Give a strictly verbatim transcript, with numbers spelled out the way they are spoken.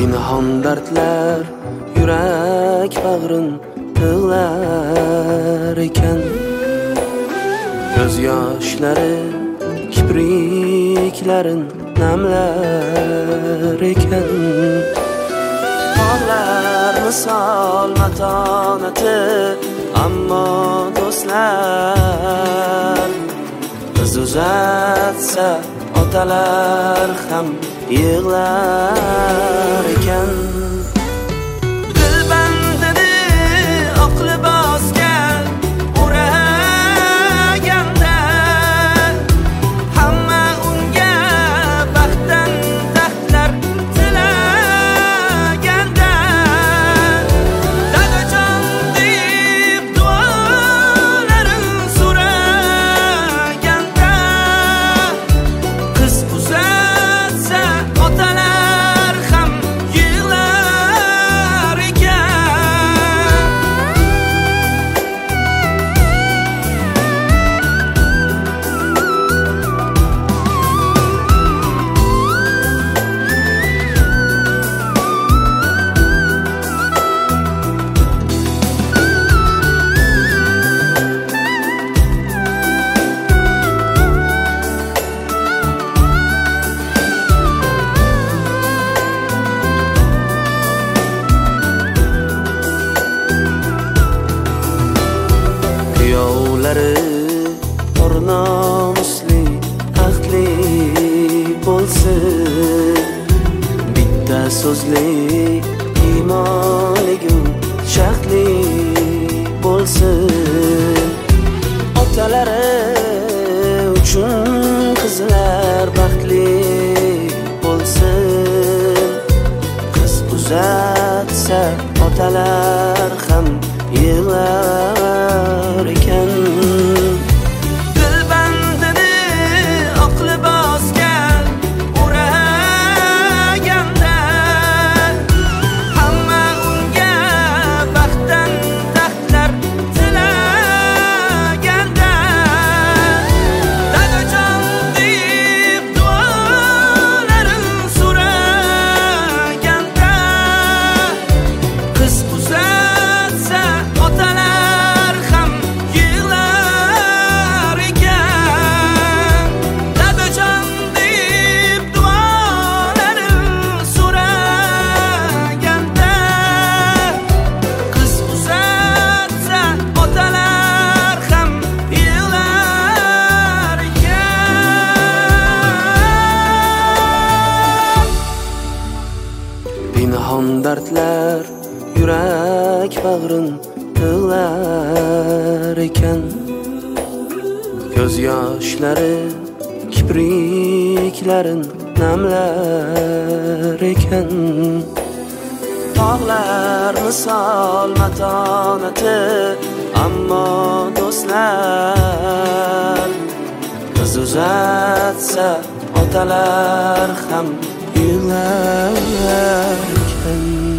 Pinhon dardlar yurak bag'rin yig'lar ekan. Göz yoshlari kipriklarin namlar ekan. Tog'lar misol matonati, ammo do'stlar biz uzatsa otalar ham yig'lar ekan. Dilbandini oqli bosgan o'raganda, hamma unga baxtdan taxtlar tilaganda, dadajon deb duolarin so'raganda, qiz uzatsa otalar ham yig'lar ekan. Kuyovlari ornomusli, ahdli bo'lsin, bitta so'zli, iymonigu shaxtli bo'lsin. Otalari uchun qizlar baxtli bo'lsin. Qiz uzatsa otalar ham yig'lar ekan. Dilbandini oqli bosgan o'raganda, hamma unga baxtdan taxtlar tilaganda, dadajon deb duolarin so'raganda, qiz uzatsa otalar ham yig'lar ekan. Dadajon deb duolarin so'raganda, qiz uzatsa otalar ham yig'lar ekan. Pinhon dardlar yurak bag'rin yig'lar ekan. Göz yoshlari kipriklarin namlar ekan. Tog'lar misol matonati, ammo do'stlar biz uzatsa otalar ham yig'lar ekan.